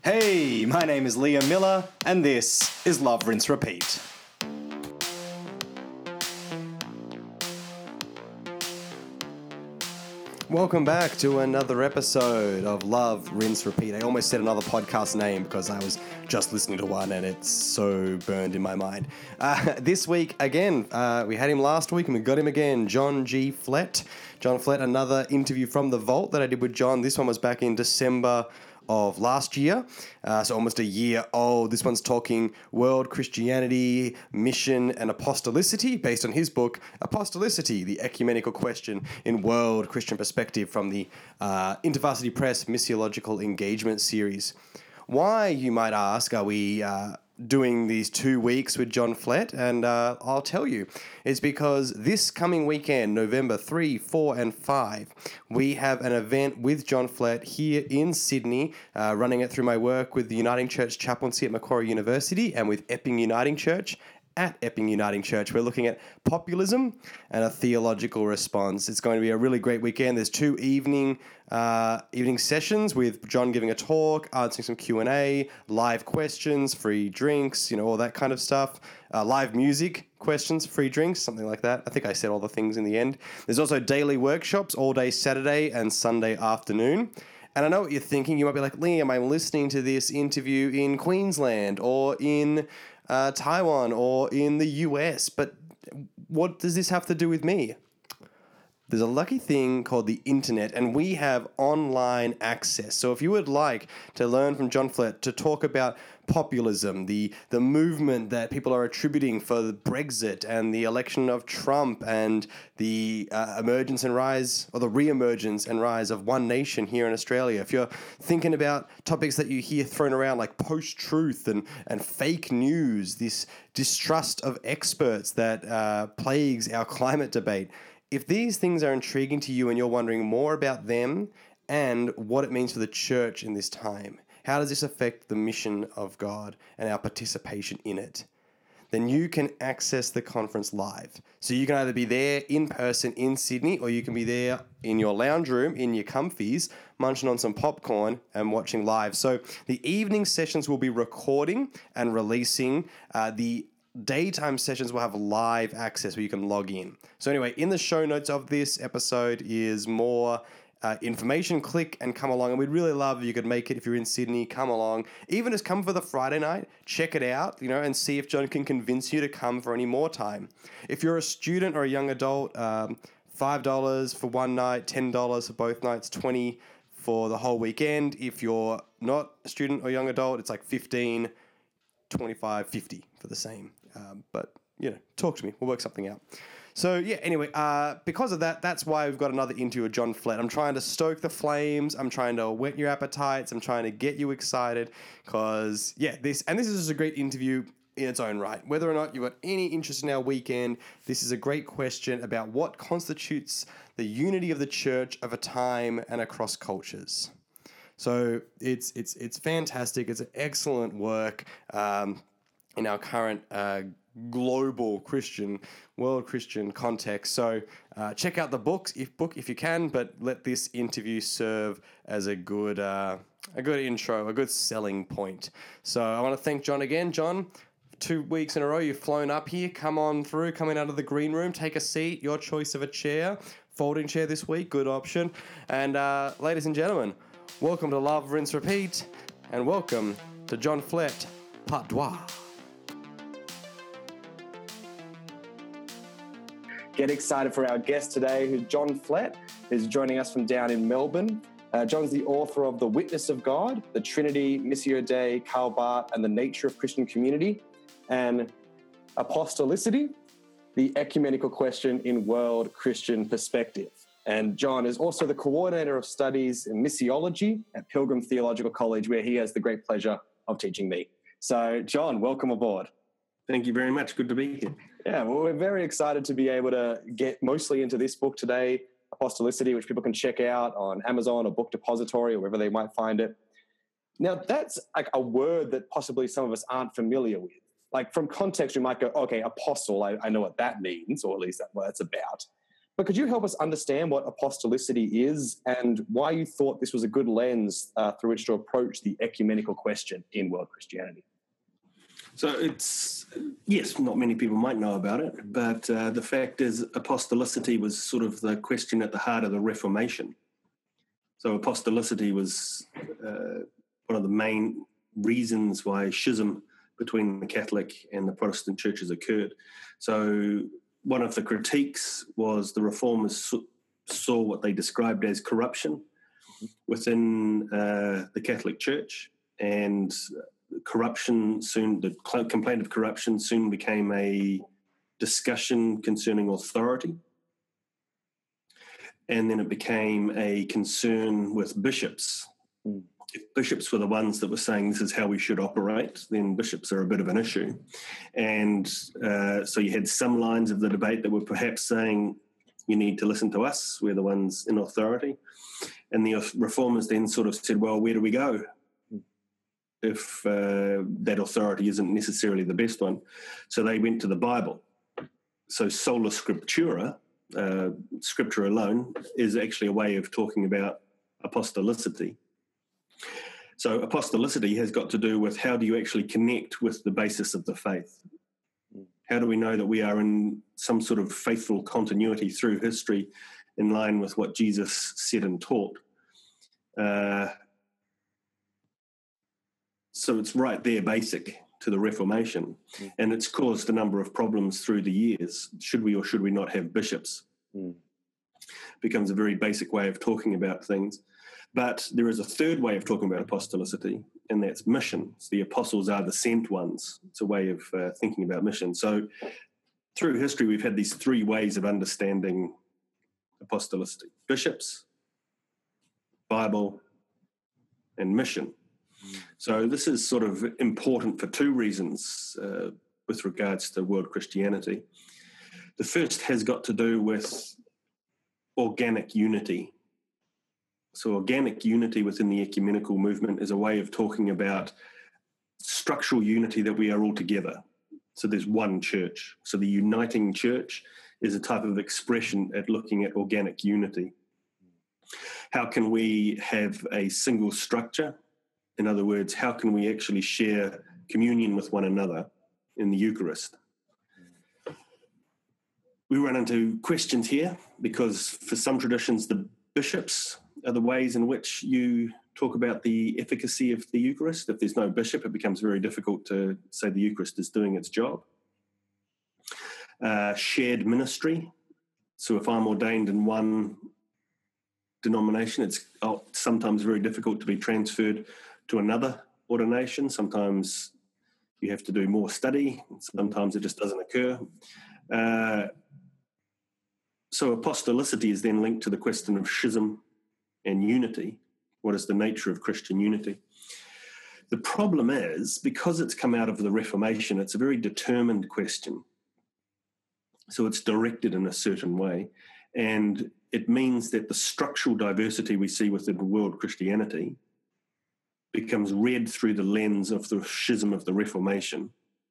Hey, my name is Liam Miller, and this is Love, Rinse, Repeat. Welcome back to another episode of Love, Rinse, Repeat. I almost said another podcast name because I was just listening to one and it's so burned in my mind. This week, again, we had him last week and we got him again, John G. Flett. John Flett, another interview from The Vault that I did with John. This one was back in December of last year, so almost a year old. This one's talking world Christianity, mission, and apostolicity, based on his book, Apostolicity, the Ecumenical Question in World Christian Perspective, from the InterVarsity Press Missiological Engagement Series. Why, you might ask, are we doing these 2 weeks with John Flett? And I'll tell you. It's because this coming weekend, November 3, 4, and 5, we have an event with John Flett here in Sydney, running it through my work with the Uniting Church Chaplaincy at Macquarie University and with Epping Uniting Church. At Epping Uniting Church, we're looking at populism and a theological response. It's going to be a really great weekend. There's 2 evening sessions with John giving a talk, answering some Q&A, live questions, free drinks, all that kind of stuff. Live music, questions, free drinks, something like that. I think I said all the things in the end. There's also daily workshops all day Saturday and Sunday afternoon. And I know what you're thinking. You might be like, Liam, I'm listening to this interview in Queensland or in Taiwan or in the US, but what does this have to do with me? There's a lucky thing called the internet, and we have online access. So if you would like to learn from John Flett to talk about populism, the movement that people are attributing for the Brexit and the election of Trump and the emergence and rise, or the re-emergence and rise of One Nation here in Australia, if you're thinking about topics that you hear thrown around like post-truth and fake news, this distrust of experts that plagues our climate debate, if these things are intriguing to you and you're wondering more about them and what it means for the church in this time, how does this affect the mission of God and our participation in it, then you can access the conference live. So you can either be there in person in Sydney, or you can be there in your lounge room, in your comfies, munching on some popcorn and watching live. So the evening sessions will be recording and releasing. The daytime sessions will have live access where you can log in. So anyway, in the show notes of this episode is more information. Click and come along. And we'd really love if you could make it. If you're in Sydney, come along. Even just come for the Friday night, check it out, and see if John can convince you to come for any more time. If you're a student or a young adult, $5 for one night, $10 for both nights, $20 for the whole weekend. If you're not a student or young adult, it's like $15, $25, $50 for the same. But, talk to me. We'll work something out. So, anyway, because of that, that's why we've got another interview with John Flett. I'm trying to stoke the flames. I'm trying to whet your appetites. I'm trying to get you excited because, this is just a great interview in its own right. Whether or not you've got any interest in our weekend, this is a great question about what constitutes the unity of the church of a time and across cultures. So it's fantastic. It's an excellent work in our current global world Christian context. So check out the book if you can, but let this interview serve as a good intro, a good selling point. So I want to thank John again. John, 2 weeks in a row, you've flown up here. Come on through, coming out of the green room, take a seat, your choice of a chair. Folding chair this week, good option. And ladies and gentlemen, welcome to Love, Rinse, Repeat, and welcome to John Flett, Part 2. Get excited for our guest today, who's John Flett, who's joining us from down in Melbourne. John's the author of The Witness of God, The Trinity, Missio Dei, Karl Barth, and the Nature of Christian Community, and Apostolicity, the Ecumenical Question in World Christian Perspective. And John is also the coordinator of studies in missiology at Pilgrim Theological College, where he has the great pleasure of teaching me. So, John, welcome aboard. Thank you very much. Good to be here. Yeah, well, we're very excited to be able to get mostly into this book today, Apostolicity, which people can check out on Amazon or Book Depository or wherever they might find it. Now, that's like a word that possibly some of us aren't familiar with. Like from context, we might go, okay, apostle, I know what that means, or at least what that's about. But could you help us understand what apostolicity is and why you thought this was a good lens through which to approach the ecumenical question in world Christianity? So yes, not many people might know about it, but the fact is apostolicity was sort of the question at the heart of the Reformation. So apostolicity was one of the main reasons why schism between the Catholic and the Protestant churches occurred. So one of the critiques was the Reformers saw what they described as corruption within the Catholic Church, and the complaint of corruption soon became a discussion concerning authority. And then it became a concern with bishops. If bishops were the ones that were saying this is how we should operate, then bishops are a bit of an issue. And so you had some lines of the debate that were perhaps saying, you need to listen to us, we're the ones in authority. And the Reformers then sort of said, well, where do we go if that authority isn't necessarily the best one? So they went to the Bible. So sola scriptura, scripture alone, is actually a way of talking about apostolicity. So apostolicity has got to do with how do you actually connect with the basis of the faith? How do we know that we are in some sort of faithful continuity through history in line with what Jesus said and taught? So it's right there basic to the Reformation, and it's caused a number of problems through the years. Should we or should we not have bishops? Becomes a very basic way of talking about things. But there is a third way of talking about apostolicity, and that's mission. So the apostles are the sent ones. It's a way of thinking about mission. So through history, we've had these three ways of understanding apostolicity: bishops, Bible, and mission. So this is sort of important for two reasons with regards to world Christianity. The first has got to do with organic unity. So organic unity within the ecumenical movement is a way of talking about structural unity, that we are all together. So there's one church. So the uniting church is a type of expression at looking at organic unity. How can we have a single structure? In other words, how can we actually share communion with one another in the Eucharist? We run into questions here because for some traditions, the bishops are the ways in which you talk about the efficacy of the Eucharist. If there's no bishop, it becomes very difficult to say the Eucharist is doing its job. Shared ministry. So if I'm ordained in one denomination, it's sometimes very difficult to be transferred to another ordination. Sometimes you have to do more study. Sometimes it just doesn't occur. So apostolicity is then linked to the question of schism and unity. What is the nature of Christian unity? The problem is, because it's come out of the Reformation, it's a very determined question. So it's directed in a certain way. And it means that the structural diversity we see within world Christianity becomes read through the lens of the schism of the Reformation.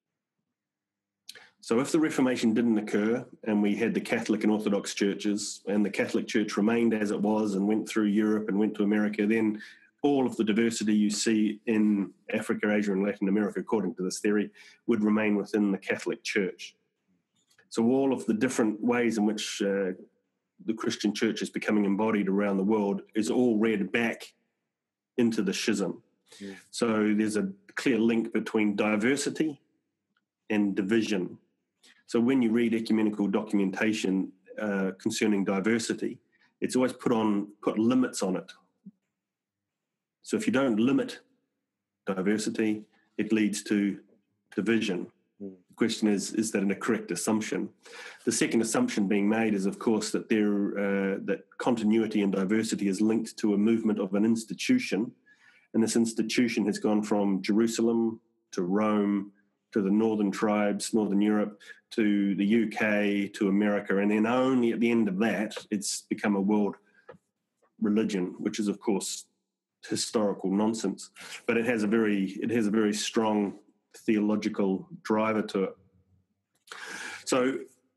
So if the Reformation didn't occur and we had the Catholic and Orthodox churches and the Catholic Church remained as it was and went through Europe and went to America, then all of the diversity you see in Africa, Asia and Latin America, according to this theory, would remain within the Catholic Church. So all of the different ways in which the Christian Church is becoming embodied around the world is all read back into the schism. Yeah. So there's a clear link between diversity and division. So when you read ecumenical documentation concerning diversity, it's always put limits on it. So if you don't limit diversity, it leads to division. The question is that a correct assumption? The second assumption being made is, of course, that that continuity and diversity is linked to a movement of an institution, and this institution has gone from Jerusalem to Rome to the northern tribes, Northern Europe, to the UK, to America, and then only at the end of that, it's become a world religion, which is, of course, historical nonsense. But it has a very strong theological driver to it. So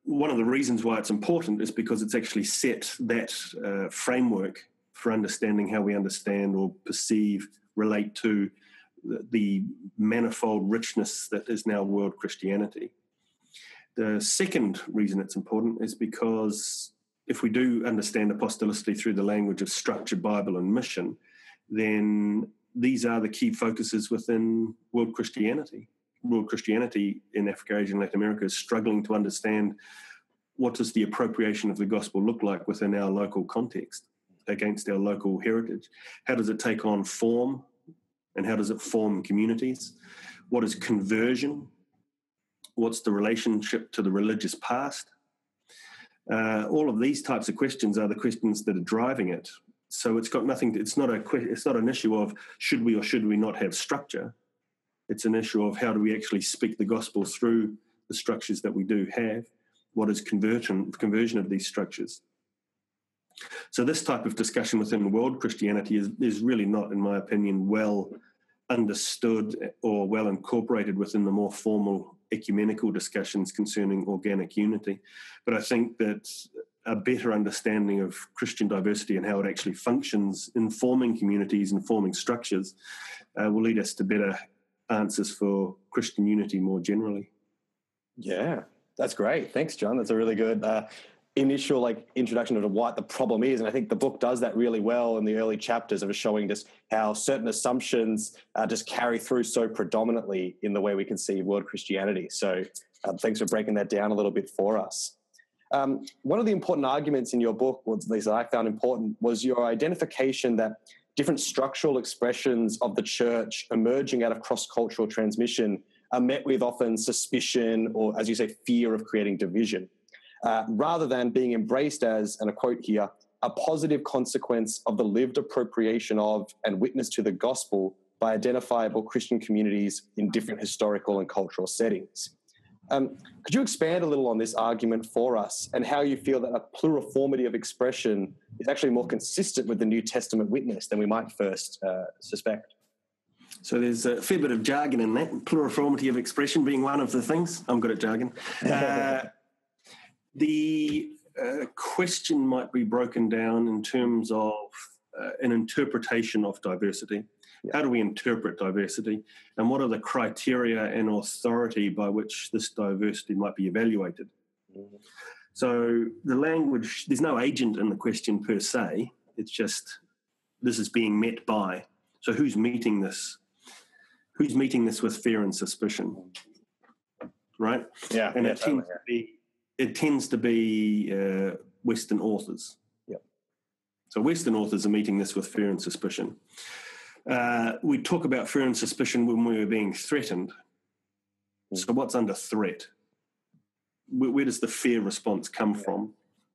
one of the reasons why it's important is because it's actually set that framework for understanding how we understand or perceive, relate to the manifold richness that is now world Christianity. The second reason it's important is because if we do understand apostolicity through the language of structure, Bible, and mission, then these are the key focuses within world Christianity. World Christianity in Africa, Asia, and Latin America is struggling to understand what does the appropriation of the gospel look like within our local context, against our local heritage. How does it take on form, and how does it form communities? What is conversion? What's the relationship to the religious past? All of these types of questions are the questions that are driving it. So it's got nothing. It's not an issue of should we or should we not have structure. It's an issue of how do we actually speak the gospel through the structures that we do have. What is conversion of these structures? So this type of discussion within world Christianity is really not, in my opinion, well understood or well incorporated within the more formal ecumenical discussions concerning organic unity. But I think that a better understanding of Christian diversity and how it actually functions in forming communities and forming structures will lead us to better answers for Christian unity more generally. Yeah, that's great. Thanks, John. That's a really good initial introduction to what the problem is. And I think the book does that really well in the early chapters of showing just how certain assumptions just carry through so predominantly in the way we conceive world Christianity. So thanks for breaking that down a little bit for us. One of the important arguments in your book, or at least I found important, was your identification that different structural expressions of the church emerging out of cross-cultural transmission are met with often suspicion or, as you say, fear of creating division. Rather than being embraced as, and I quote here, a positive consequence of the lived appropriation of and witness to the gospel by identifiable Christian communities in different historical and cultural settings. Could you expand a little on this argument for us and how you feel that a pluriformity of expression is actually more consistent with the New Testament witness than we might first suspect? So there's a fair bit of jargon in that, pluriformity of expression being one of the things. I'm good at jargon. The question might be broken down in terms of an interpretation of diversity. How do we interpret diversity? And what are the criteria and authority by which this diversity might be evaluated? Mm-hmm. So the language, there's no agent in the question per se. It's just this is being met by. So who's meeting this? Who's meeting this with fear and suspicion? Right? Yeah. And it tends to be Western authors. Yep. So Western authors are meeting this with fear and suspicion. We talk about fear and suspicion when we were being threatened. So what's under threat? Where does the fear response come from?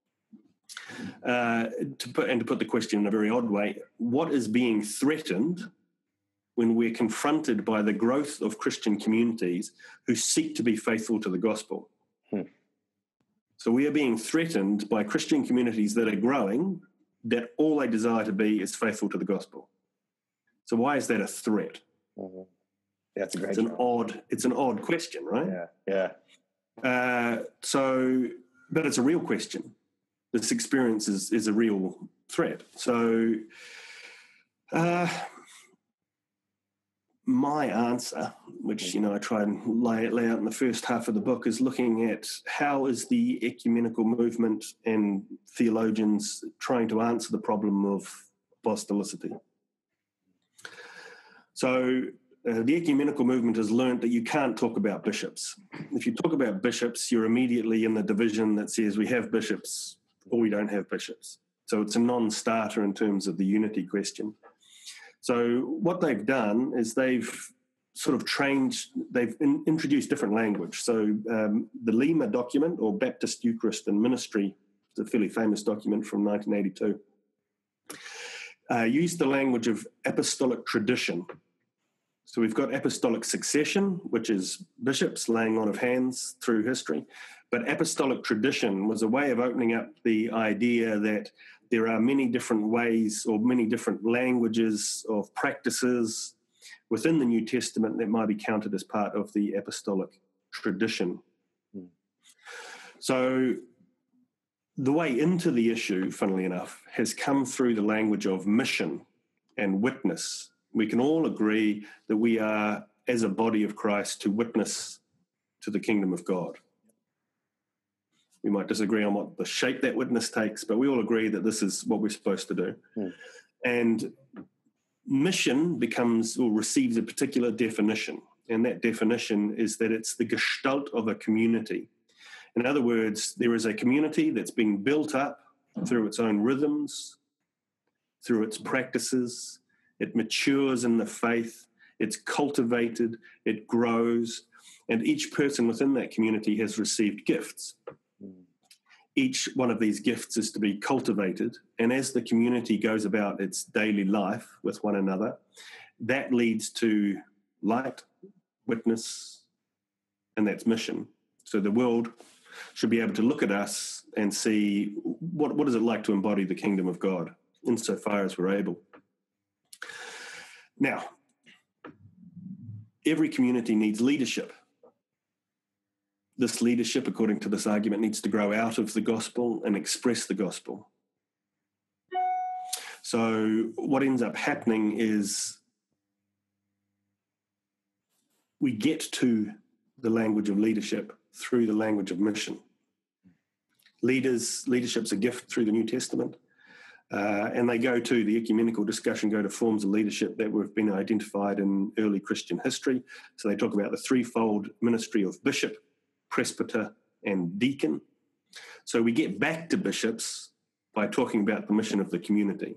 To put the question in a very odd way, what is being threatened when we're confronted by the growth of Christian communities who seek to be faithful to the gospel? So we are being threatened by Christian communities that are growing, that all they desire to be is faithful to the gospel. So why is that a threat? Mm-hmm. That's a great. It's an odd question, right? Yeah. But it's a real question. This experience is a real threat. So, my answer, which I try and lay out in the first half of the book, is looking at how is the ecumenical movement and theologians trying to answer the problem of apostolicity. So the ecumenical movement has learned that you can't talk about bishops. If you talk about bishops, you're immediately in the division that says we have bishops or we don't have bishops. So it's a non-starter in terms of the unity question. So what they've done is they've introduced different language. So the Lima document, or Baptist Eucharist and Ministry, is a fairly famous document from 1982, used the language of apostolic tradition. So we've got apostolic succession, which is bishops laying on of hands through history. But apostolic tradition was a way of opening up the idea that there are many different ways or many different languages of practices within the New Testament that might be counted as part of the apostolic tradition. So the way into the issue, funnily enough, has come through the language of mission and witness. We can all agree that we are, as a body of Christ, to witness to the kingdom of God. We might disagree on what the shape that witness takes, but we all agree that this is what we're supposed to do. And mission becomes or receives a particular definition, and that definition is that it's the gestalt of a community. In other words, there is a community that's being built up through its own rhythms, through its practices. It matures in the faith, it's cultivated, it grows, and each person within that community has received gifts. Each one of these gifts is to be cultivated, and as the community goes about its daily life with one another, that leads to light, witness, and that's mission. So the world should be able to look at us and see what is it like to embody the kingdom of God insofar as we're able. Now, every community needs leadership. This leadership, according to this argument, needs to grow out of the gospel and express the gospel. So what ends up happening is we get to the language of leadership through the language of mission. Leadership's a gift through the New Testament, and they go to the ecumenical discussion, go to forms of leadership that have been identified in early Christian history. So they talk about the threefold ministry of bishop, presbyter, and deacon. So we get back to bishops by talking about the mission of the community.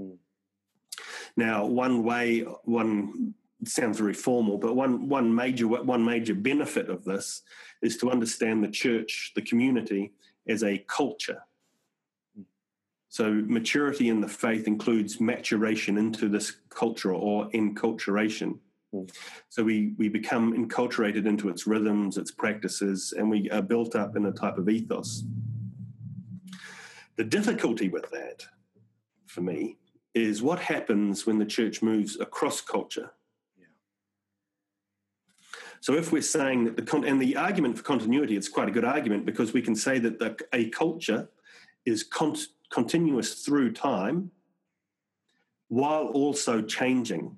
Now, it sounds very formal, but one major benefit of this is to understand the church, the community, as a culture. So maturity in the faith includes maturation into this culture or enculturation. So we become enculturated into its rhythms, its practices, and we are built up in a type of ethos. The difficulty with that, for me, is what happens when the church moves across culture. So if we're saying that the argument for continuity, it's quite a good argument, because we can say that a culture is continuous through time while also changing.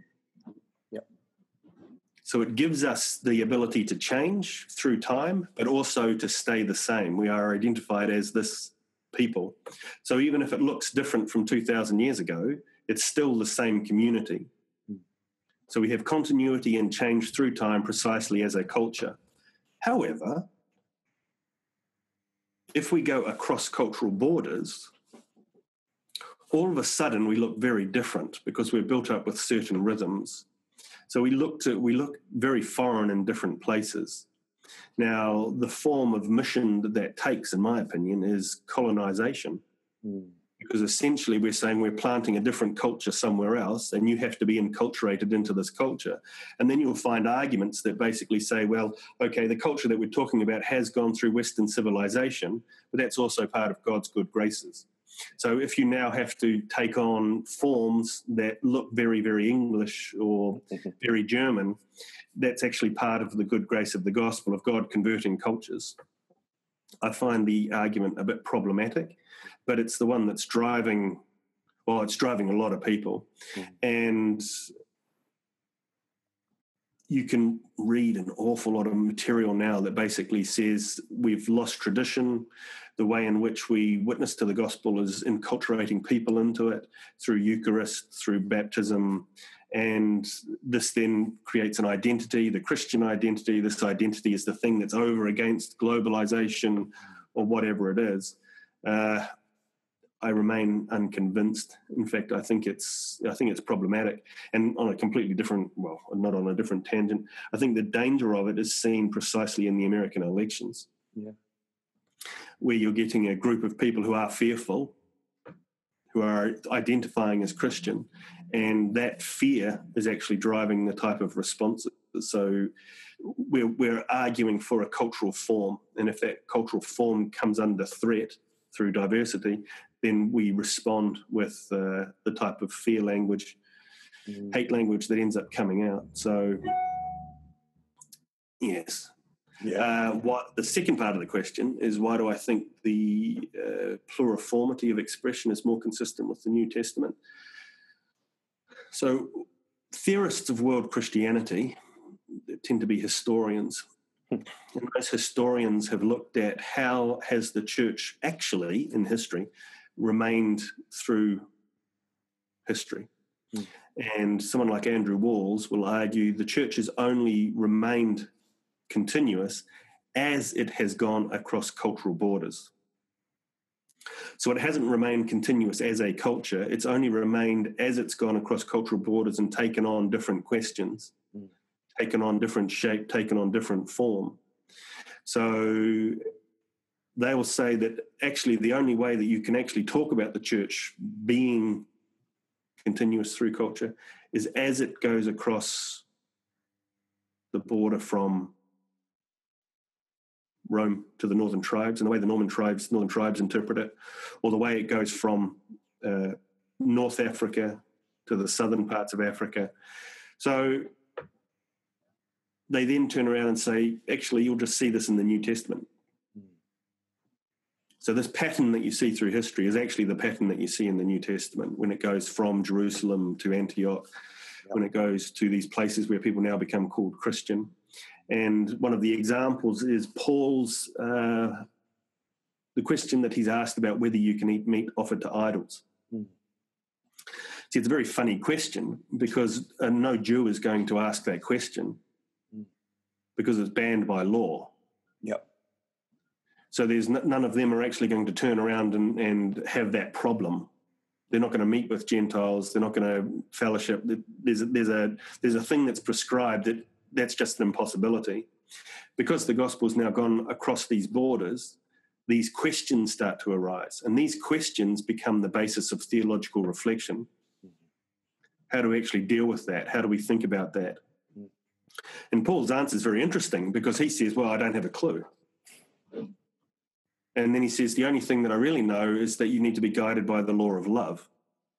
So it gives us the ability to change through time, but also to stay the same. We are identified as this people. So even if it looks different from 2,000 years ago, it's still the same community. So we have continuity and change through time precisely as a culture. However, if we go across cultural borders, all of a sudden we look very different because we're built up with certain rhythms. So we look very foreign in different places. Now, the form of mission that takes, in my opinion, is colonization. Because essentially we're saying we're planting a different culture somewhere else, and you have to be enculturated into this culture. And then you'll find arguments that basically say, well, okay, the culture that we're talking about has gone through Western civilization, but that's also part of God's good graces. So if you now have to take on forms that look very, very English or very German, that's actually part of the good grace of the gospel of God converting cultures. I find the argument a bit problematic, but it's the one that's driving a lot of people. And you can read an awful lot of material now that basically says we've lost tradition. The way in which we witness to the gospel is enculturating people into it through Eucharist, through baptism, and this then creates an identity, the Christian identity. This identity is the thing that's over against globalization or whatever it is. I remain unconvinced. In fact, I think it's problematic. And on a completely different, well, not on a different tangent, I think the danger of it is seen precisely in the American elections, where you're getting a group of people who are fearful, who are identifying as Christian, and that fear is actually driving the type of responses. So we're arguing for a cultural form, and if that cultural form comes under threat through diversity, then we respond with the type of fear language, hate language that ends up coming out. So, yes. What the second part of the question is, why do I think the pluriformity of expression is more consistent with the New Testament? So theorists of world Christianity tend to be historians. And those historians have looked at how has the church actually, in history, remained through history. And someone like Andrew Walls will argue the church has only remained continuous as it has gone across cultural borders. So it hasn't remained continuous as a culture. It's only remained as it's gone across cultural borders and taken on different questions, taken on different shape, taken on different form. So they will say that actually the only way that you can actually talk about the church being continuous through culture is as it goes across the border from Rome to the northern tribes, and the way the northern tribes interpret it, or the way it goes from North Africa to the southern parts of Africa. So they then turn around and say, actually, you'll just see this in the New Testament. So this pattern that you see through history is actually the pattern that you see in the New Testament when it goes from Jerusalem to Antioch, when it goes to these places where people now become called Christian. And one of the examples is Paul's, the question that he's asked about whether you can eat meat offered to idols. See, it's a very funny question because no Jew is going to ask that question because it's banned by law. Yep. So there's none of them are actually going to turn around and have that problem. They're not going to meet with Gentiles. They're not going to fellowship. There's a thing that's prescribed that's just an impossibility. Because the gospel's now gone across these borders, these questions start to arise. And these questions become the basis of theological reflection. How do we actually deal with that? How do we think about that? And Paul's answer is very interesting because he says, well, I don't have a clue. And then he says, the only thing that I really know is that you need to be guided by the law of love.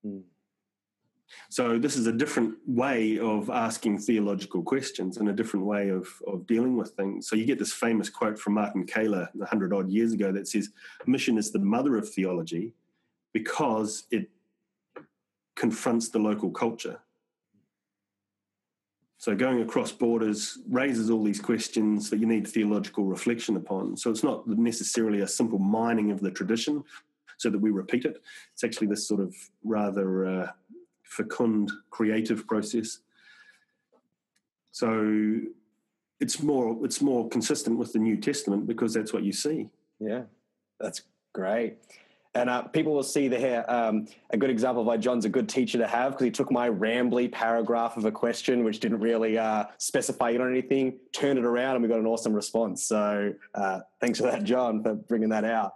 So this is a different way of asking theological questions and a different way of dealing with things. So you get this famous quote from Martin Kaler 100-odd years ago that says, mission is the mother of theology because it confronts the local culture. So going across borders raises all these questions that you need theological reflection upon. So it's not necessarily a simple mining of the tradition so that we repeat it. It's actually this sort of rather fecund creative process. So it's more consistent with the New Testament because that's what you see. Yeah, that's great. And people will see there a good example of why John's a good teacher to have because he took my rambly paragraph of a question which didn't really specify it on anything, turned it around, and we got an awesome response. So thanks for that, John, for bringing that out.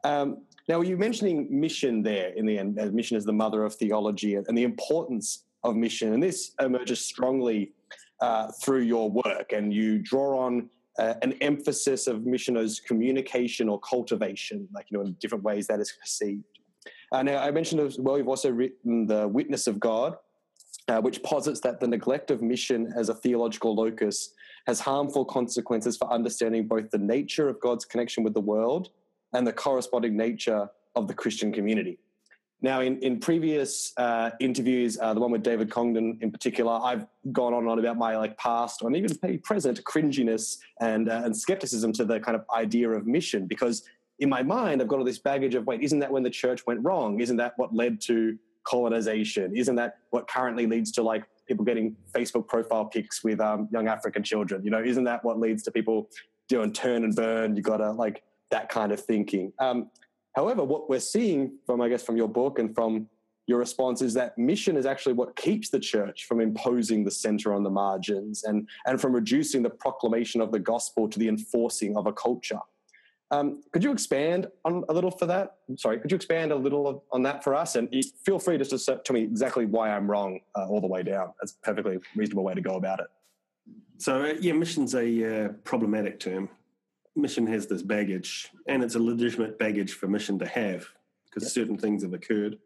Now, you're mentioning mission there in the end, as mission is the mother of theology and the importance of mission. And this emerges strongly through your work, and you draw on an emphasis of mission as communication or cultivation, in different ways that is perceived. Now, I mentioned as well, you've also written The Witness of God, which posits that the neglect of mission as a theological locus has harmful consequences for understanding both the nature of God's connection with the world and the corresponding nature of the Christian community. Now, in previous interviews, the one with David Congdon in particular, I've gone on and on about my past and even maybe present cringiness and skepticism to the kind of idea of mission, because in my mind, I've got all this baggage of, wait, isn't that when the church went wrong? Isn't that what led to colonization? Isn't that what currently leads to people getting Facebook profile pics with young African children? Isn't that what leads to people doing turn and burn? You got to that kind of thinking. However, what we're seeing from your book and from your response is that mission is actually what keeps the church from imposing the center on the margins and from reducing the proclamation of the gospel to the enforcing of a culture. Could you expand on a little for that? Could you expand a little on that for us? And feel free just to tell me exactly why I'm wrong all the way down. That's a perfectly reasonable way to go about it. So, mission's a problematic term. Mission has this baggage, and it's a legitimate baggage for mission to have because certain things have occurred.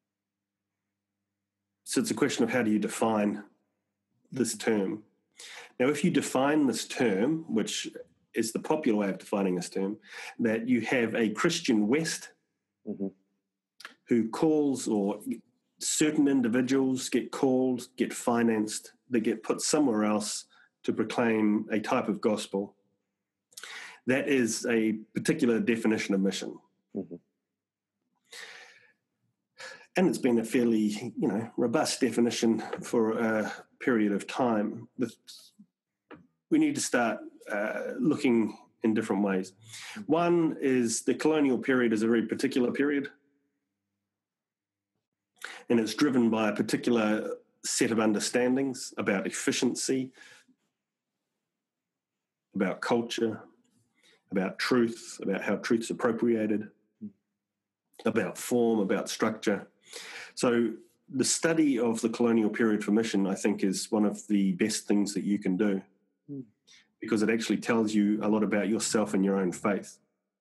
So it's a question of how do you define this term? Now, if you define this term, which is the popular way of defining this term, that you have a Christian West who calls, or certain individuals get called, get financed, they get put somewhere else to proclaim a type of gospel. That is a particular definition of mission. And it's been a fairly, robust definition for a period of time. We need to start looking in different ways. One is the colonial period is a very particular period, and it's driven by a particular set of understandings about efficiency, about culture, about truth, about how truth's appropriated, about form, about structure. So the study of the colonial period for mission, I think, is one of the best things that you can do, because it actually tells you a lot about yourself and your own faith.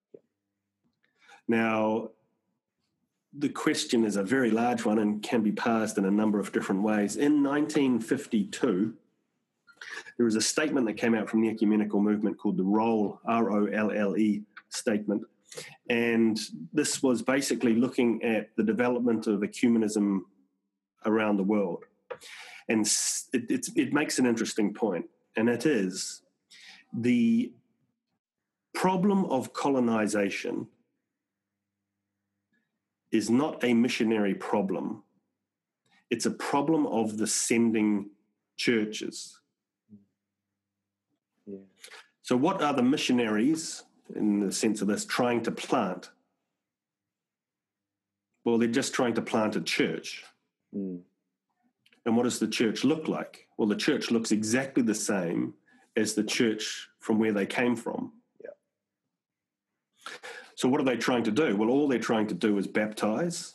Now, the question is a very large one and can be parsed in a number of different ways. In 1952, there was a statement that came out from the ecumenical movement called the Rolle, R-O-L-L-E statement. And this was basically looking at the development of ecumenism around the world. And it makes an interesting point, and it is the problem of colonization is not a missionary problem. It's a problem of the sending churches. Yeah. So what are the missionaries, in the sense of this, trying to plant? Well, they're just trying to plant a church. And what does the church look like? Well, the church looks exactly the same as the church from where they came from. Yeah. So what are they trying to do? Well, all they're trying to do is baptize,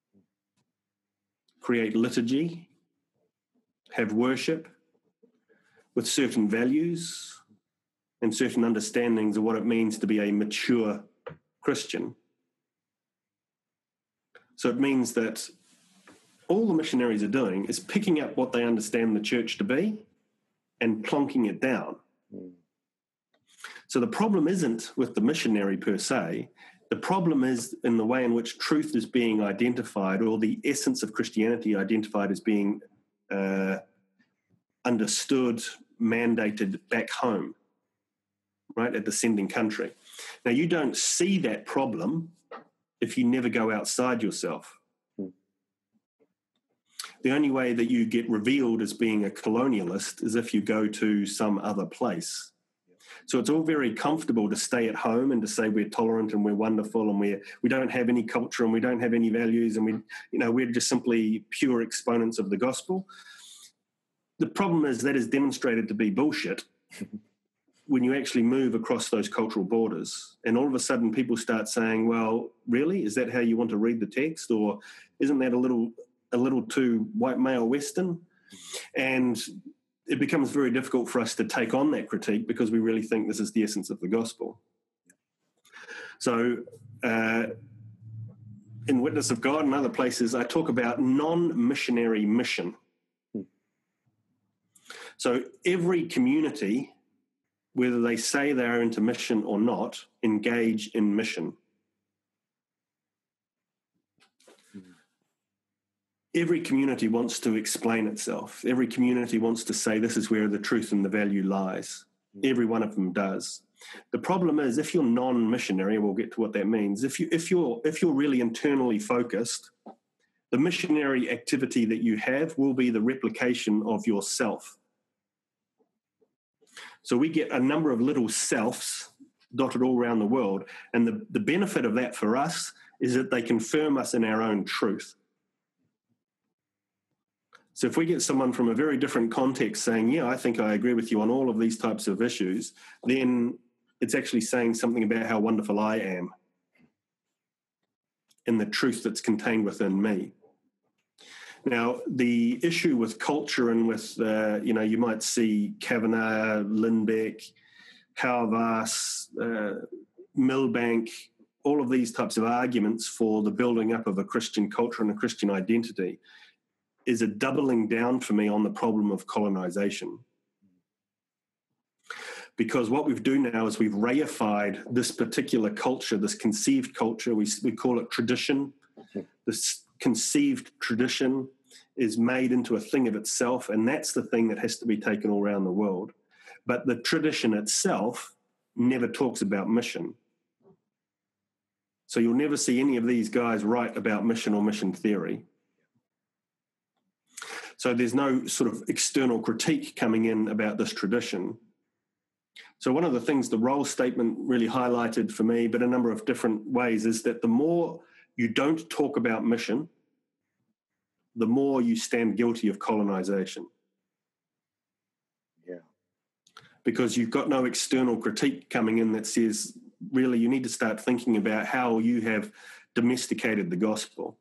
create liturgy, have worship with certain values and certain understandings of what it means to be a mature Christian. So it means that all the missionaries are doing is picking up what they understand the church to be and plonking it down. So the problem isn't with the missionary per se. The problem is in the way in which truth is being identified, or the essence of Christianity identified as being understood, mandated back home, right, at the sending country. Now, you don't see that problem if you never go outside yourself. The only way that you get revealed as being a colonialist is if you go to some other place. So it's all very comfortable to stay at home and to say we're tolerant and we're wonderful and we don't have any culture and we don't have any values and we're just simply pure exponents of the gospel. The problem is that is demonstrated to be bullshit when you actually move across those cultural borders, and all of a sudden people start saying, well, really? Is that how you want to read the text? Or isn't that a little too white male Western? And it becomes very difficult for us to take on that critique because we really think this is the essence of the gospel. So in Witness of God and other places, I talk about non-missionary mission. So every community, whether they say they are into mission or not, engage in mission. Every community wants to explain itself. Every community wants to say this is where the truth and the value lies. Every one of them does. The problem is, if you're non-missionary, we'll get to what that means. If you're really internally focused, the missionary activity that you have will be the replication of yourself. So we get a number of little selves dotted all around the world, and the benefit of that for us is that they confirm us in our own truth. So if we get someone from a very different context saying, yeah, I think I agree with you on all of these types of issues, then it's actually saying something about how wonderful I am and the truth that's contained within me. Now, the issue with culture and with, you might see Kavanagh, Lindbeck, Hauerwas, Milbank, all of these types of arguments for the building up of a Christian culture and a Christian identity is a doubling down for me on the problem of colonization. because what we've done now is we've reified this particular culture, this conceived culture. We call it tradition. This conceived tradition is made into a thing of itself, and that's the thing that has to be taken all around the world. But the tradition itself never talks about mission. So you'll never see any of these guys write about mission or mission theory. So there's no sort of external critique coming in about this tradition. So one of the things the role statement really highlighted for me, but a number of different ways, is that the more you don't talk about mission, the more you stand guilty of colonization. Yeah. Because you've got no external critique coming in that says, really, you need to start thinking about how you have domesticated the gospel.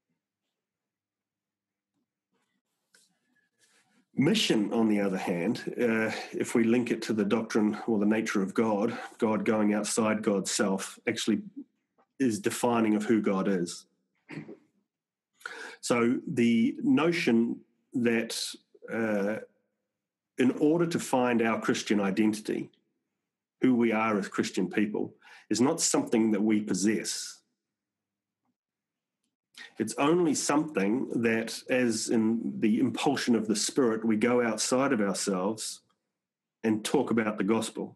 Mission, on the other hand, if we link it to the doctrine or the nature of God, God going outside God's self, actually is defining of who God is. So the notion that in order to find our Christian identity, who we are as Christian people, is not something that we possess. It's only something that, as in the impulsion of the Spirit, we go outside of ourselves and talk about the gospel.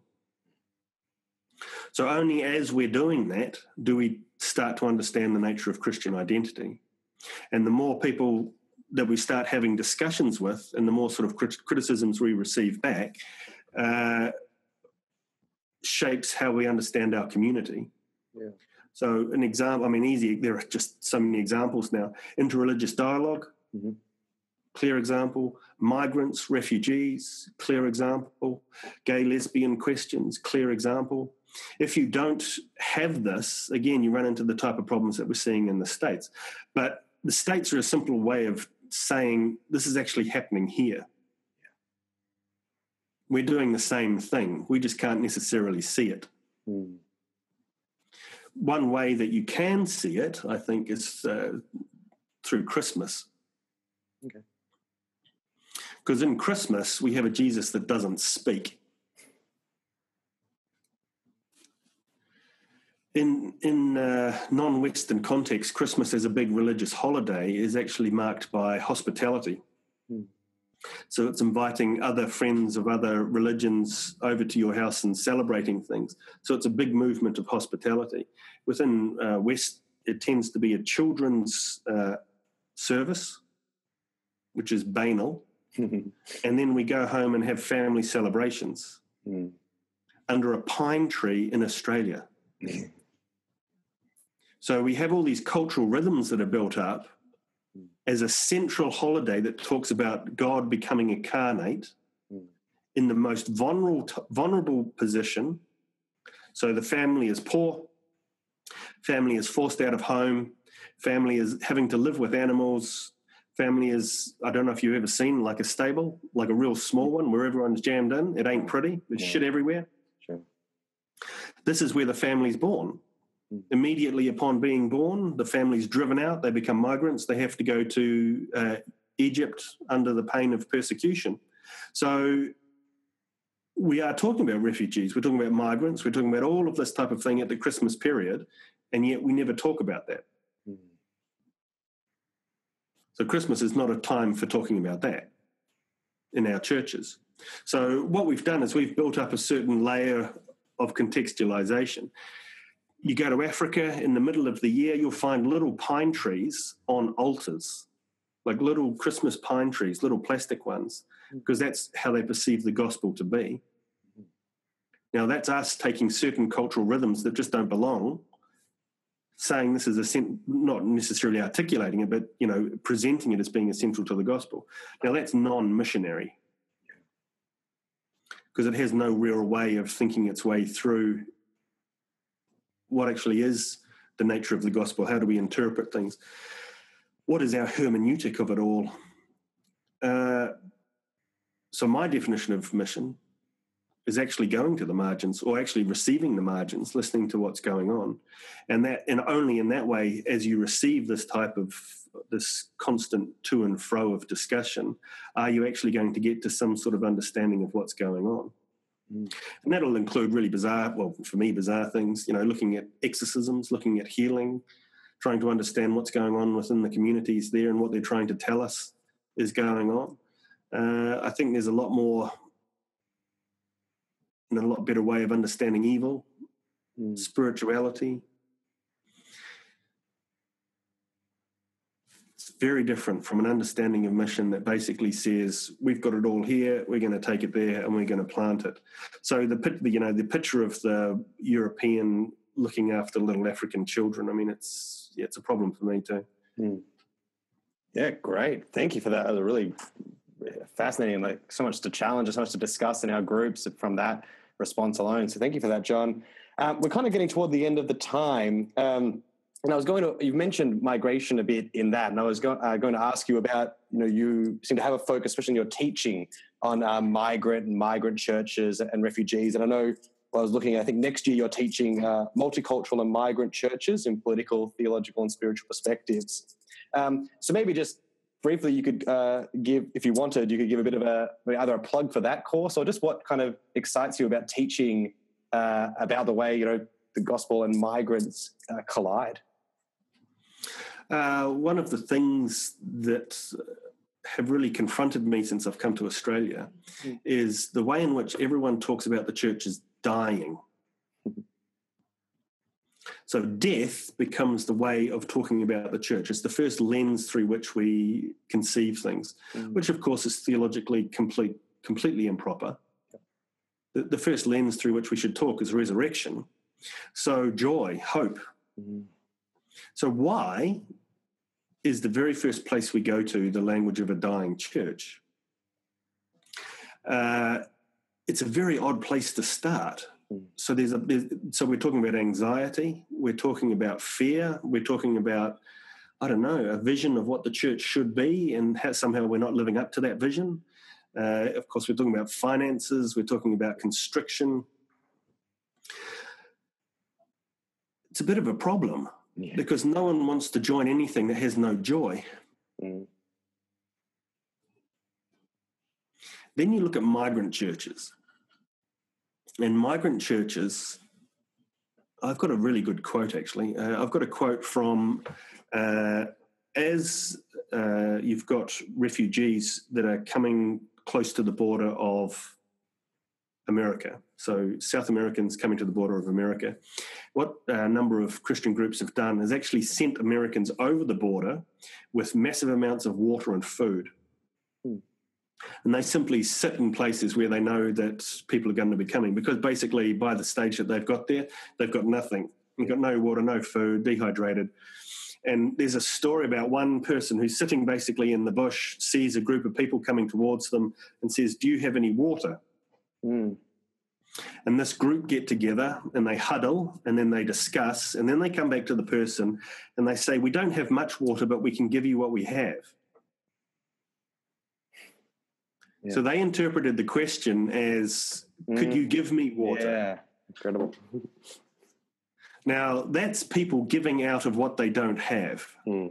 So only as we're doing that do we start to understand the nature of Christian identity. And the more people that we start having discussions with, and the more sort of criticisms we receive back, shapes how we understand our community. Yeah. So an example, I mean, easy, there are just so many examples now. Interreligious dialogue, clear example. Migrants, refugees, clear example. Gay, lesbian questions, clear example. If you don't have this, again, you run into the type of problems that we're seeing in the States. But the States are a simple way of saying this is actually happening here. We're doing the same thing. We just can't necessarily see it. One way that you can see it, I think, is through Christmas. Okay. Because in Christmas, we have a Jesus that doesn't speak. In non-Western context, Christmas as a big religious holiday is actually marked by hospitality. So it's inviting other friends of other religions over to your house and celebrating things. So it's a big movement of hospitality. Within West, it tends to be a children's service, which is banal. And then we go home and have family celebrations under a pine tree in Australia. So we have all these cultural rhythms that are built up as a central holiday that talks about God becoming incarnate in the most vulnerable position. So the family is poor, family is forced out of home, family is having to live with animals, family is, I don't know if you've ever seen like a stable, like a real small one where everyone's jammed in. It ain't pretty. There's shit everywhere. Sure. This is where the family's born. Immediately upon being born, the family's driven out. They become migrants. They have to go to Egypt under the pain of persecution. So we are talking about refugees. We're talking about migrants. We're talking about all of this type of thing at the Christmas period, and yet we never talk about that. So Christmas is not a time for talking about that in our churches. So what we've done is we've built up a certain layer of contextualization. You go to Africa in the middle of the year, you'll find little pine trees on altars, like little Christmas pine trees, little plastic ones, because that's how they perceive the gospel to be. Now, that's us taking certain cultural rhythms that just don't belong, saying this is not necessarily articulating it, but, presenting it as being essential to the gospel. Now, that's non-missionary because it has no real way of thinking its way through what actually is the nature of the gospel. How do we interpret things? What is our hermeneutic of it all? So my definition of mission is actually going to the margins, or actually receiving the margins, listening to what's going on. And only in that way, as you receive this type of this constant to and fro of discussion, are you actually going to get to some sort of understanding of what's going on. And that'll include really bizarre, well, for me, bizarre things, looking at exorcisms, looking at healing, trying to understand what's going on within the communities there and what they're trying to tell us is going on. I think there's a lot more and a lot better way of understanding evil, spirituality. It's very different from an understanding of mission that basically says, we've got it all here, we're going to take it there, and we're going to plant it. So the picture of the European looking after little African children, I mean, it's a problem for me too. Yeah, great. Thank you for that. That was really fascinating. Like, so much to challenge, so much to discuss in our groups from that response alone. So thank you for that, John. We're kind of getting toward the end of the time. And I was you mentioned migration a bit in that, and I was going to ask you about, you seem to have a focus, especially in your teaching, on migrant churches and refugees. And I know I was looking, I think next year you're teaching multicultural and migrant churches in political, theological, and spiritual perspectives. So maybe just briefly you could give, if you wanted, you could give a bit of either a plug for that course or just what kind of excites you about teaching about the way, the gospel and migrants collide. One of the things that have really confronted me since I've come to Australia is the way in which everyone talks about the church as dying. So death becomes the way of talking about the church. It's the first lens through which we conceive things, which of course is theologically completely improper. The first lens through which we should talk is resurrection. So joy, hope. So why is the very first place we go to the language of a dying church? It's a very odd place to start. So so we're talking about anxiety, we're talking about fear, we're talking about, I don't know, a vision of what the church should be and how somehow we're not living up to that vision. Of course, we're talking about finances, we're talking about constriction. It's a bit of a problem because no one wants to join anything that has no joy. Then you look at migrant churches. And migrant churches, I've got a really good quote, actually. I've got a quote from, as you've got refugees that are coming close to the border of America, so South Americans coming to the border of America, what a number of Christian groups have done is actually sent Americans over the border with massive amounts of water and food. And they simply sit in places where they know that people are going to be coming, because basically by the stage that they've got there, they've got nothing. They've got no water, no food, dehydrated. And there's a story about one person who's sitting basically in the bush, sees a group of people coming towards them and says, "Do you have any water?" And this group get together and they huddle and then they discuss and then they come back to the person and they say, "We don't have much water, but we can give you what we have." Yeah. So they interpreted the question as, "Could you give me water?" Yeah, incredible. Now, that's people giving out of what they don't have.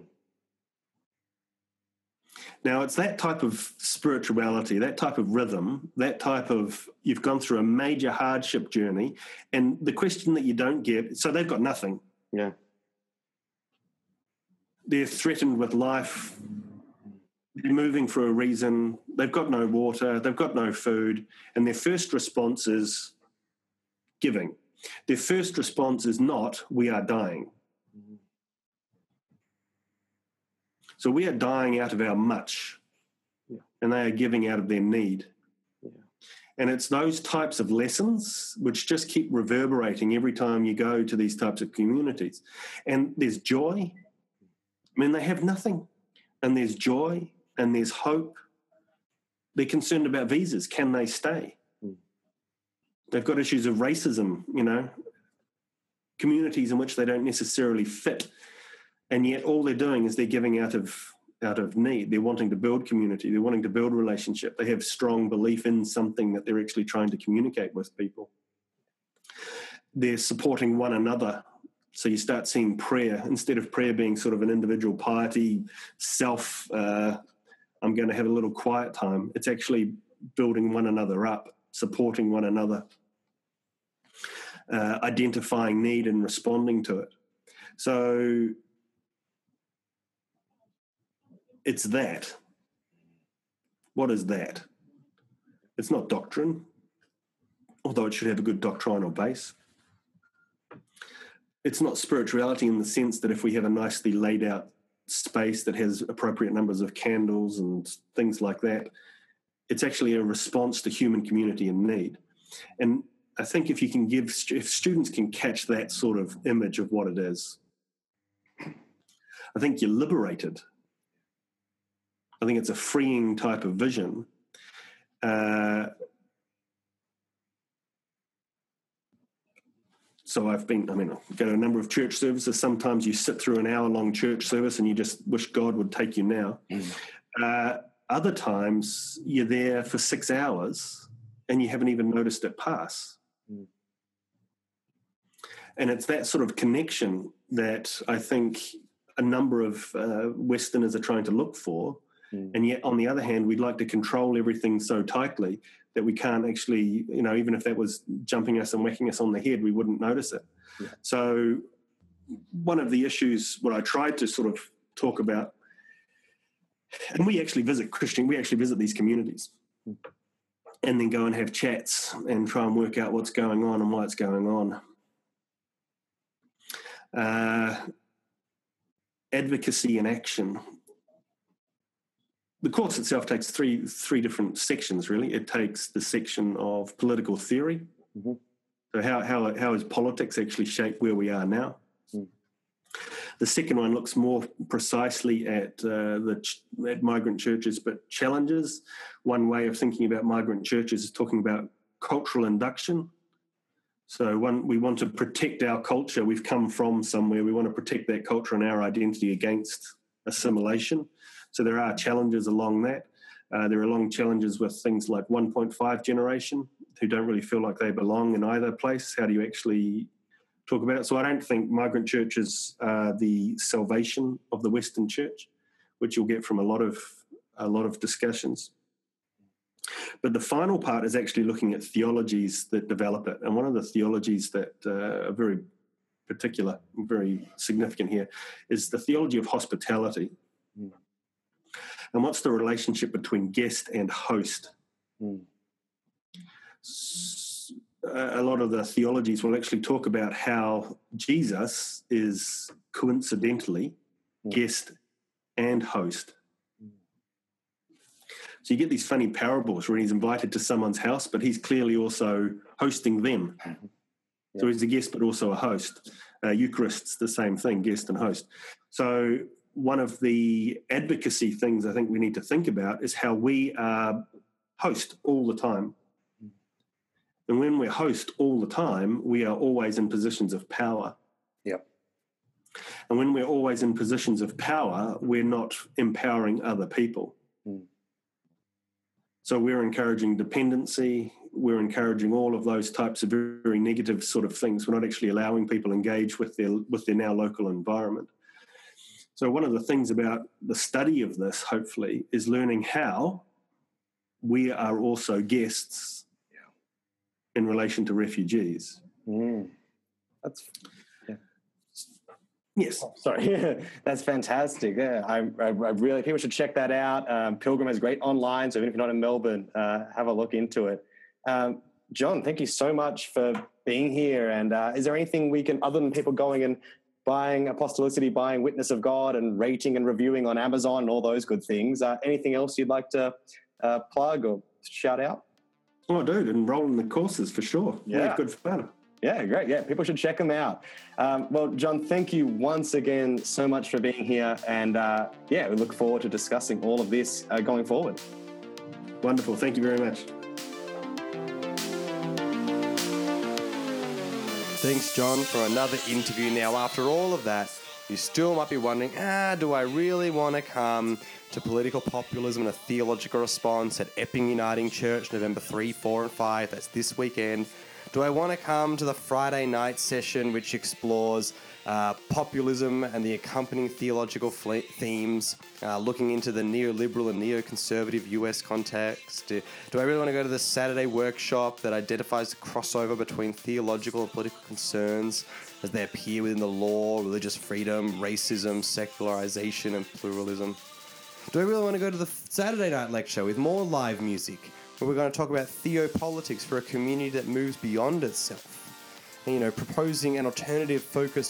Now, it's that type of spirituality, that type of rhythm, that type of, you've gone through a major hardship journey, and the question that you don't get, so they've got nothing. Yeah. They're threatened with life. They're moving for a reason. They've got no water. They've got no food. And their first response is giving. Their first response is not, "We are dying." So we are dying out of our much, and they are giving out of their need. And it's those types of lessons which just keep reverberating every time you go to these types of communities. And there's joy. I mean, they have nothing. And there's joy, and there's hope. They're concerned about visas. Can they stay? They've got issues of racism, communities in which they don't necessarily fit. And yet all they're doing is they're giving out of need. They're wanting to build community. They're wanting to build relationship. They have strong belief in something that they're actually trying to communicate with people. They're supporting one another. So you start seeing prayer, instead of prayer being sort of an individual piety, I'm going to have a little quiet time. It's actually building one another up supporting one another, identifying need and responding to it. So it's that. What is that? It's not doctrine, although it should have a good doctrinal base. It's not spirituality in the sense that if we have a nicely laid out space that has appropriate numbers of candles and things like that, it's actually a response to human community and need. And I think if students can catch that sort of image of what it is, I think you're liberated. I think it's a freeing type of vision. So I go to a number of church services. Sometimes you sit through an hour-long church service and you just wish God would take you now. Other times you're there for 6 hours and you haven't even noticed it pass. And it's that sort of connection that I think a number of Westerners are trying to look for. And yet, on the other hand, we'd like to control everything so tightly that we can't actually, even if that was jumping us and whacking us on the head, we wouldn't notice it. Yeah. So one of the issues, what I tried to sort of talk about, and we actually visit these communities and then go and have chats and try and work out what's going on and why it's going on. Advocacy and action. The course itself takes three different sections, really. It takes the section of political theory. Mm-hmm. So how is politics actually shaped where we are now? Mm. The second one looks more precisely at migrant churches, but challenges. One way of thinking about migrant churches is talking about cultural induction. So we want to protect our culture. We've come from somewhere. We want to protect that culture and our identity against assimilation. So there are challenges along that. There are long challenges with things like 1.5 generation who don't really feel like they belong in either place. How do you actually talk about it? So I don't think migrant churches are the salvation of the Western church, which you'll get from a lot of discussions. But the final part is actually looking at theologies that develop it. And one of the theologies that are very particular, very significant here, is the theology of hospitality. Mm. And what's the relationship between guest and host? Mm. A lot of the theologies will actually talk about how Jesus is coincidentally guest and host. So you get these funny parables where he's invited to someone's house, but he's clearly also hosting them. Yeah. So he's a guest, but also a host. Eucharist's the same thing, guest and host. So one of the advocacy things I think we need to think about is how we are host all the time. And when we're host all the time, we are always in positions of power. Yep. And when we're always in positions of power, we're not empowering other people. Mm. So we're encouraging dependency. We're encouraging all of those types of very, very negative sort of things. We're not actually allowing people engage with their now local environment. So one of the things about the study of this, hopefully, is learning how we are also guests in relation to refugees. Mm. Yes. Oh, sorry. That's fantastic. Yeah, I really, people should check that out. Pilgrim has great online, so even if you're not in Melbourne, have a look into it. John, thank you so much for being here. And is there anything we can, other than people going and buying Apostolicity, buying Witness of God and rating and reviewing on Amazon and all those good things, anything else you'd like to plug or shout out? Oh, dude, enroll in the courses for sure. Yeah. We have good fun. Yeah, great. Yeah, people should check them out. Well, John, thank you once again so much for being here. And we look forward to discussing all of this going forward. Wonderful. Thank you very much. Thanks, John, for another interview. Now, after all of that, you still might be wondering, do I really want to come to Political Populism and a Theological Response at Epping Uniting Church, November 3, 4 and 5? That's this weekend. Do I want to come to the Friday night session, which explores populism and the accompanying theological themes, looking into the neoliberal and neoconservative US context. Do I really want to go to the Saturday workshop that identifies the crossover between theological and political concerns as they appear within the law, religious freedom, racism, secularization, and pluralism? Do I really want to go to the Saturday night lecture with more live music, where we're going to talk about theopolitics for a community that moves beyond itself? Proposing an alternative focus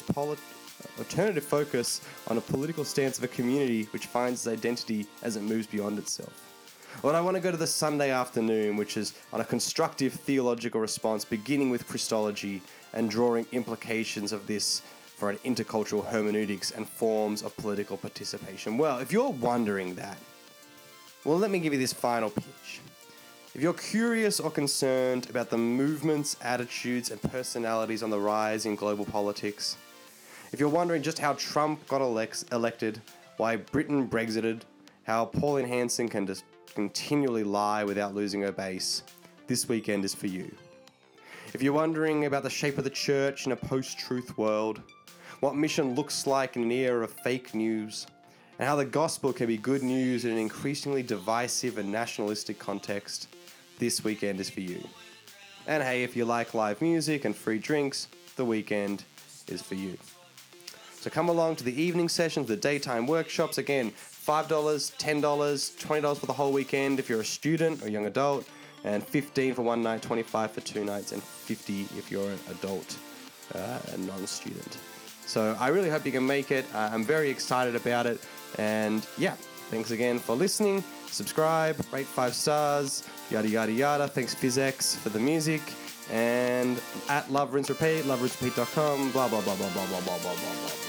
on a political stance of a community which finds its identity as it moves beyond itself. Well, I want to go to the Sunday afternoon, which is on a constructive theological response, beginning with Christology and drawing implications of this for an intercultural hermeneutics and forms of political participation. Well, if you're wondering that, well, let me give you this final pitch. If you're curious or concerned about the movements, attitudes, and personalities on the rise in global politics, if you're wondering just how Trump got elected, why Britain Brexited, how Pauline Hanson can just continually lie without losing her base, this weekend is for you. If you're wondering about the shape of the church in a post-truth world, what mission looks like in an era of fake news, and how the gospel can be good news in an increasingly divisive and nationalistic context, this weekend is for you. And hey, if you like live music and free drinks, the weekend is for you. So come along to the evening sessions, the daytime workshops. Again, $5, $10, $20 for the whole weekend if you're a student or young adult, and $15 for one night, $25 for 2 nights, and $50 if you're an adult, a non-student. So I really hope you can make it. I'm very excited about it. And yeah, thanks again for listening. Subscribe, rate 5 stars, yada, yada, yada. Thanks, PhysX, for the music. And at Love Rinse Repeat, loverinserepeat.com, blah, blah, blah, blah, blah, blah, blah, blah, blah, blah.